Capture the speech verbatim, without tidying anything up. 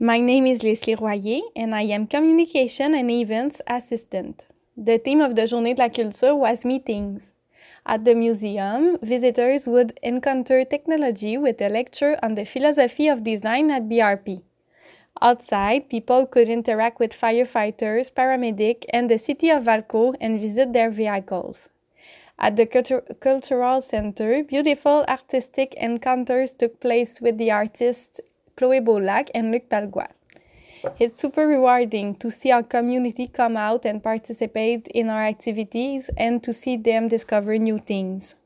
My name is Leslie Royer and I am Communication and Events Assistant. The theme of the Journée de la Culture was meetings. At the museum, visitors would encounter technology with a lecture on the philosophy of design at B R P. Outside, people could interact with firefighters, paramedics, and the city of Valcourt and visit their vehicles. At the Cultur- Cultural Center, beautiful artistic encounters took place with the artists Chloé Beaulac and Luc Palgois. It's super rewarding to see our community come out and participate in our activities and to see them discover new things.